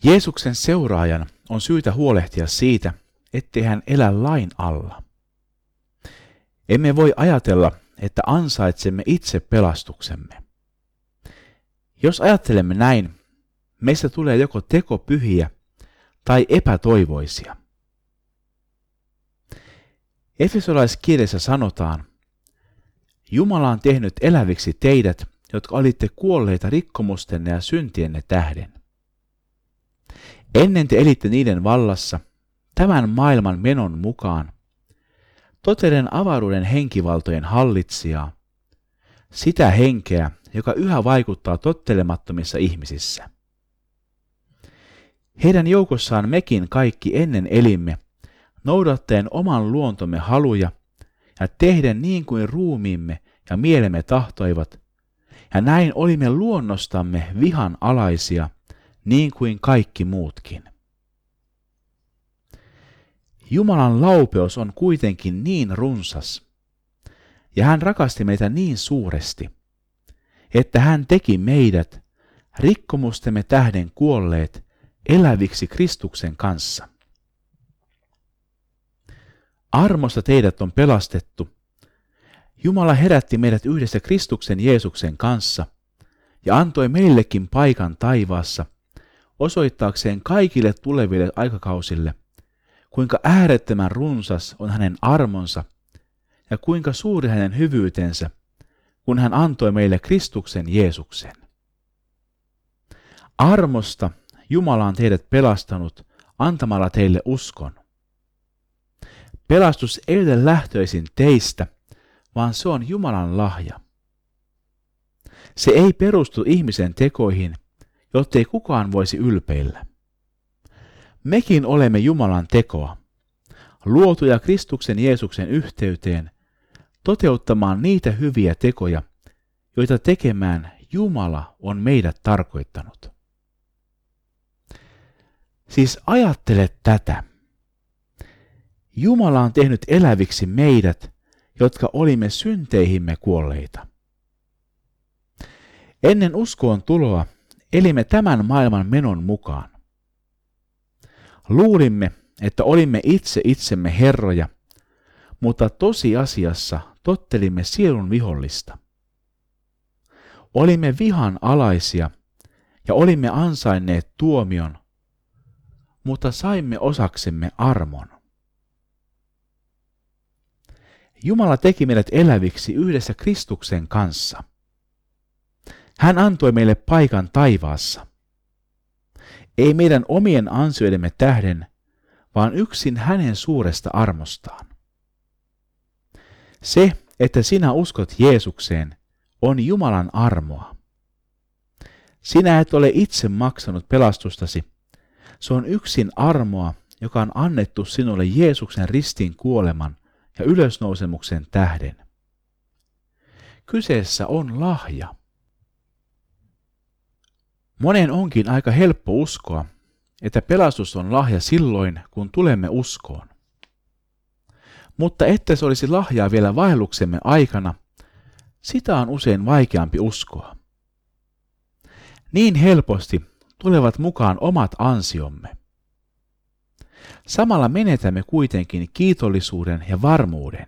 Jeesuksen seuraajan on syytä huolehtia siitä, ettei hän elä lain alla. Emme voi ajatella, että ansaitsemme itse pelastuksemme. Jos ajattelemme näin, meistä tulee joko tekopyhiä tai epätoivoisia. Efesolaiskirjassa sanotaan, Jumala on tehnyt eläviksi teidät, jotka olitte kuolleita rikkomustenne ja syntienne tähden. Ennen te elitte niiden vallassa, tämän maailman menon mukaan, totellen avaruuden henkivaltojen hallitsijaa, sitä henkeä, joka yhä vaikuttaa tottelemattomissa ihmisissä. Heidän joukossaan mekin kaikki ennen elimme, noudattaen oman luontomme haluja ja tehden niin kuin ruumiimme ja mielemme tahtoivat, ja näin olimme luonnostamme vihan alaisia, niin kuin kaikki muutkin. Jumalan laupeus on kuitenkin niin runsas, ja hän rakasti meitä niin suuresti, että hän teki meidät, rikkomustemme tähden kuolleet, eläviksi Kristuksen kanssa. Armosta teidät on pelastettu. Jumala herätti meidät yhdessä Kristuksen Jeesuksen kanssa ja antoi meillekin paikan taivaassa, osoittaakseen kaikille tuleville aikakausille, kuinka äärettömän runsas on hänen armonsa ja kuinka suuri hänen hyvyytensä, kun hän antoi meille Kristuksen Jeesuksen. Armosta Jumala on teidät pelastanut antamalla teille uskon. Pelastus ei ole lähtöisin teistä, vaan se on Jumalan lahja. Se ei perustu ihmisen tekoihin, jottei kukaan voisi ylpeillä. Mekin olemme Jumalan tekoa, luotuja Kristuksen Jeesuksen yhteyteen, toteuttamaan niitä hyviä tekoja, joita tekemään Jumala on meidät tarkoittanut. Siis ajattele tätä. Jumala on tehnyt eläviksi meidät, jotka olimme synteihimme kuolleita. Ennen uskoon tuloa elimme tämän maailman menon mukaan. Luulimme, että olimme itse itsemme herroja, mutta tosiasiassa tottelimme sielun vihollista. Olimme vihan alaisia ja olimme ansainneet tuomion, mutta saimme osaksemme armon. Jumala teki meidät eläviksi yhdessä Kristuksen kanssa. Hän antoi meille paikan taivaassa. Ei meidän omien ansioidemme tähden, vaan yksin hänen suuresta armostaan. Se, että sinä uskot Jeesukseen, on Jumalan armoa. Sinä et ole itse maksanut pelastustasi. Se on yksin armoa, joka on annettu sinulle Jeesuksen ristin kuoleman ja ylösnousemuksen tähden. Kyseessä on lahja. Monen onkin aika helppo uskoa, että pelastus on lahja silloin, kun tulemme uskoon. Mutta että se olisi lahjaa vielä vaelluksemme aikana, sitä on usein vaikeampi uskoa. Niin helposti tulevat mukaan omat ansiomme. Samalla menetämme kuitenkin kiitollisuuden ja varmuuden.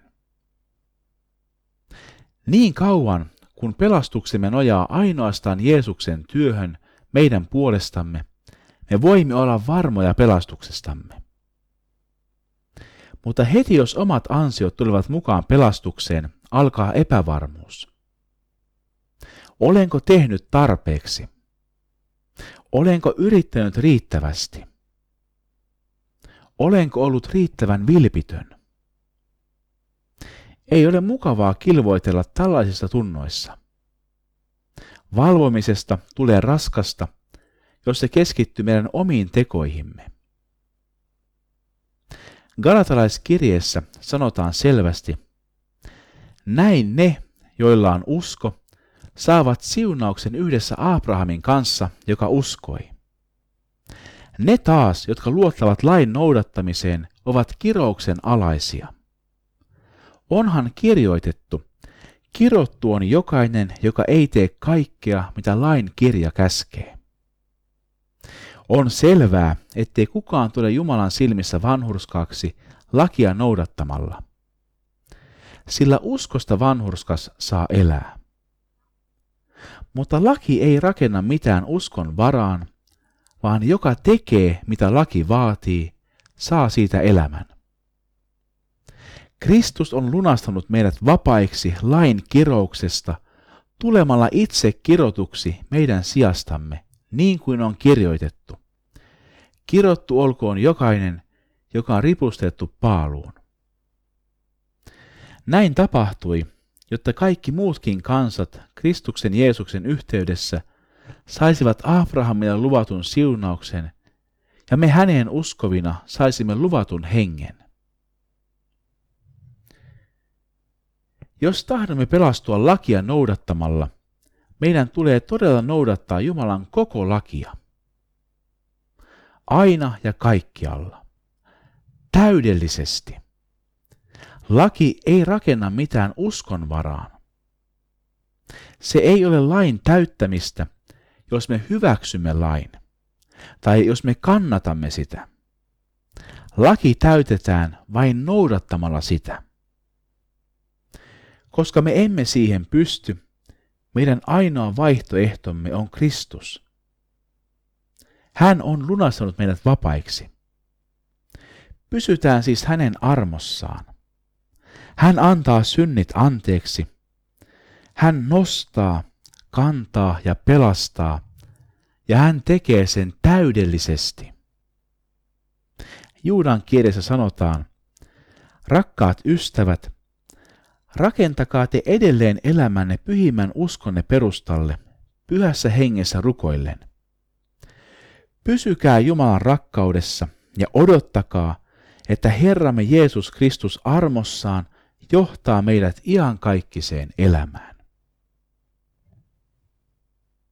Niin kauan, kun pelastuksemme nojaa ainoastaan Jeesuksen työhön meidän puolestamme, me voimme olla varmoja pelastuksestamme. Mutta heti jos omat ansiot tulevat mukaan pelastukseen, alkaa epävarmuus. Olenko tehnyt tarpeeksi? Olenko yrittänyt riittävästi? Olenko ollut riittävän vilpitön? Ei ole mukavaa kilvoitella tällaisissa tunnoissa. Valvomisesta tulee raskasta, jos se keskittyy meidän omiin tekoihimme. Galatalaiskirjeessä sanotaan selvästi, näin ne, joilla on usko, saavat siunauksen yhdessä Abrahamin kanssa, joka uskoi. Ne taas, jotka luottavat lain noudattamiseen, ovat kirouksen alaisia. Onhan kirjoitettu, kirottu on jokainen, joka ei tee kaikkea, mitä lain kirja käskee. On selvää, ettei kukaan tule Jumalan silmissä vanhurskaaksi lakia noudattamalla. Sillä uskosta vanhurskas saa elää. Mutta laki ei rakenna mitään uskon varaan, vaan joka tekee, mitä laki vaatii, saa siitä elämän. Kristus on lunastanut meidät vapaiksi lain kirouksesta tulemalla itse kirotuksi meidän sijastamme, niin kuin on kirjoitettu. Kirottu olkoon jokainen, joka on ripustettu paaluun. Näin tapahtui, jotta kaikki muutkin kansat Kristuksen Jeesuksen yhteydessä saisivat Abrahamille luvatun siunauksen, ja me häneen uskovina saisimme luvatun hengen. Jos tahdomme pelastua lakia noudattamalla, meidän tulee todella noudattaa Jumalan koko lakia. Aina ja kaikkialla. Täydellisesti. Laki ei rakenna mitään uskon varaan. Se ei ole lain täyttämistä, jos me hyväksymme lain, tai jos me kannatamme sitä. Laki täytetään vain noudattamalla sitä. Koska me emme siihen pysty, meidän ainoa vaihtoehtomme on Kristus. Hän on lunastanut meidät vapaiksi. Pysytään siis hänen armossaan. Hän antaa synnit anteeksi. Hän nostaa, kantaa ja pelastaa, ja hän tekee sen täydellisesti. Juudan kielessä sanotaan, rakkaat ystävät, rakentakaa te edelleen elämänne pyhimmän uskonne perustalle, pyhässä hengessä rukoillen. Pysykää Jumalan rakkaudessa ja odottakaa, että Herramme Jeesus Kristus armossaan johtaa meidät iankaikkiseen elämään.